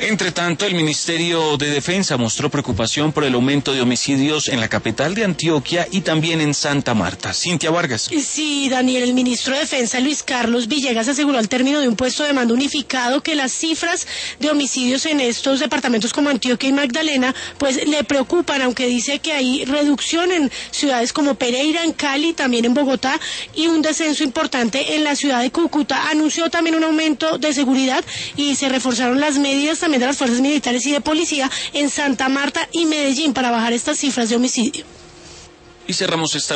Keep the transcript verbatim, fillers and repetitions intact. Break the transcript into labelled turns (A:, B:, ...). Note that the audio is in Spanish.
A: Entre tanto, el Ministerio de Defensa mostró preocupación por el aumento de homicidios en la capital de Antioquia y también en Santa Marta. Cintia Vargas.
B: Sí, Daniel, el ministro de Defensa, Luis Carlos Villegas, aseguró al término de un puesto de mando unificado que las cifras de homicidios en estos departamentos como Antioquia y Magdalena, pues le preocupan, aunque dice que hay reducción en ciudades como Pereira, en Cali, también en Bogotá, y un descenso importante en la ciudad de Cúcuta. Anunció también un aumento de seguridad y se reforzaron las medidas también de las fuerzas militares y de policía en Santa Marta y Medellín para bajar estas cifras de homicidio.
A: Y cerramos esta